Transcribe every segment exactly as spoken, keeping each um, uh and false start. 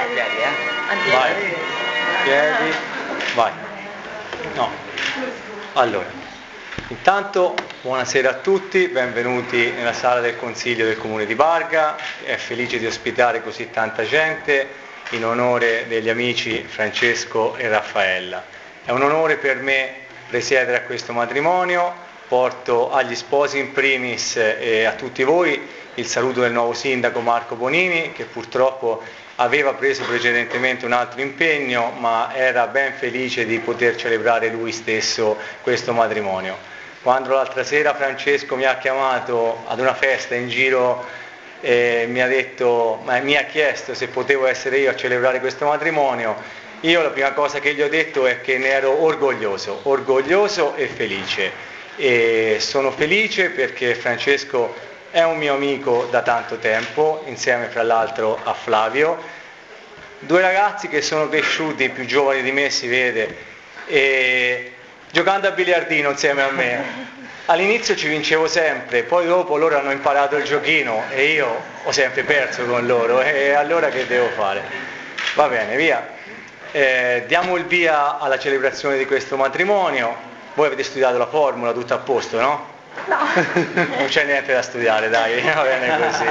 piedi, eh? Vai. Piedi. Vai. No. Allora, intanto buonasera a tutti, benvenuti nella sala del Consiglio del Comune di Barga. È felice di ospitare così tanta gente in onore degli amici Francesco e Raffaella. È un onore per me presiedere a questo matrimonio. Porto agli sposi in primis e a tutti voi il saluto del nuovo sindaco Marco Bonini, che purtroppo aveva preso precedentemente un altro impegno, ma era ben felice di poter celebrare lui stesso questo matrimonio. Quando l'altra sera Francesco mi ha chiamato ad una festa in giro e mi ha detto, ma mi ha chiesto se potevo essere io a celebrare questo matrimonio, io la prima cosa che gli ho detto è che ne ero orgoglioso, orgoglioso e felice. E sono felice perché Francesco è un mio amico da tanto tempo, insieme fra l'altro a Flavio, due ragazzi che sono cresciuti, più giovani di me si vede, e giocando a biliardino insieme a me. All'inizio ci vincevo sempre, poi dopo loro hanno imparato il giochino e io ho sempre perso con loro, e allora che devo fare? Va bene, via. Eh, diamo il via alla celebrazione di questo matrimonio. Voi avete studiato la formula, tutto a posto, no? No. Non c'è niente da studiare, dai, va bene così.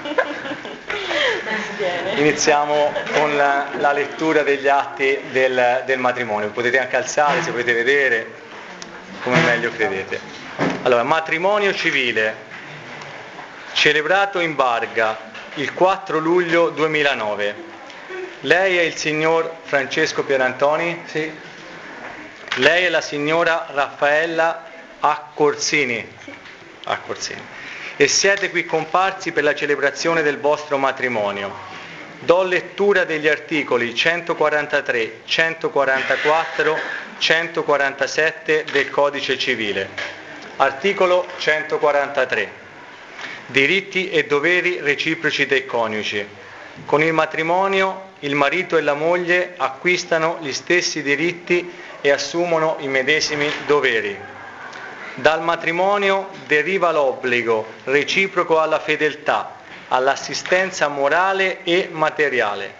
Iniziamo con la, la lettura degli atti del, del matrimonio. Potete anche alzare, se volete vedere, come meglio credete. Allora, matrimonio civile, celebrato in Barga il quattro luglio duemilanove. Lei è il signor Francesco Pierantoni? Sì. Lei è la signora Raffaella Accorsini. Sì. Accorsini. E siete qui comparsi per la celebrazione del vostro matrimonio. Do lettura degli articoli centoquarantatré, centoquarantaquattro, centoquarantasette del Codice Civile. Articolo centoquarantatré. Diritti e doveri reciproci dei coniugi. Con il matrimonio il marito e la moglie acquistano gli stessi diritti e assumono i medesimi doveri. Dal matrimonio deriva l'obbligo reciproco alla fedeltà, all'assistenza morale e materiale,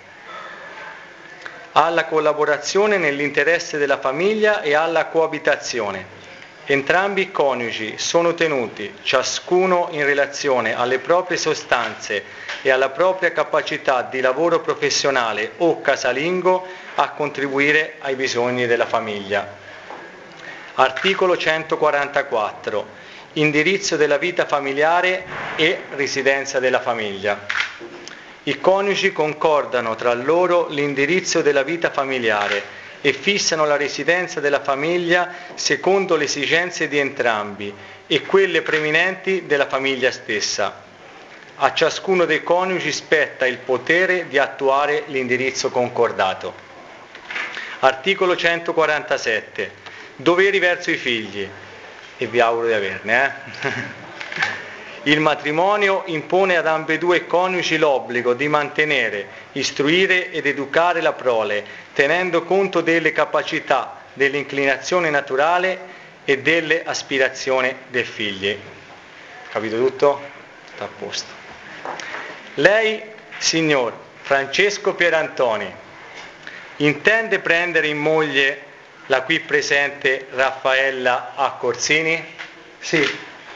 alla collaborazione nell'interesse della famiglia e alla coabitazione. Entrambi i coniugi sono tenuti, ciascuno in relazione alle proprie sostanze e alla propria capacità di lavoro professionale o casalingo, a contribuire ai bisogni della famiglia. Articolo centoquarantaquattro. Indirizzo della vita familiare e residenza della famiglia. I coniugi concordano tra loro l'indirizzo della vita familiare e fissano la residenza della famiglia secondo le esigenze di entrambi e quelle preminenti della famiglia stessa. A ciascuno dei coniugi spetta il potere di attuare l'indirizzo concordato. Articolo centoquarantasette. Doveri verso i figli, e vi auguro di averne. Eh? Il matrimonio impone ad ambedue i coniugi l'obbligo di mantenere, istruire ed educare la prole, tenendo conto delle capacità, dell'inclinazione naturale e delle aspirazioni dei figli. Capito tutto? Sta a posto. Lei, signor Francesco Pierantoni, intende prendere in moglie la qui presente Raffaella Accorsini? Sì.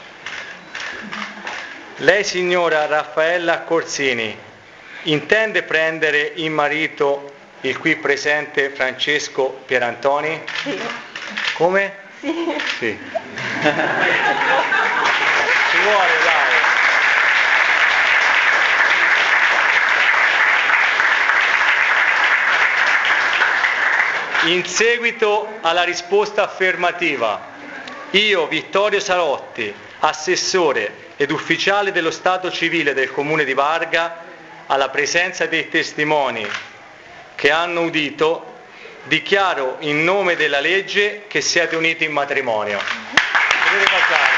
Lei, signora Raffaella Accorsini, intende prendere in marito il qui presente Francesco Pierantoni? Sì. Come? Sì. Sì. Ci vuole, dai. In seguito alla risposta affermativa, io, Vittorio Sarotti, assessore ed ufficiale dello Stato civile del Comune di Barga, alla presenza dei testimoni che hanno udito, dichiaro in nome della legge che siete uniti in matrimonio. Potete passare.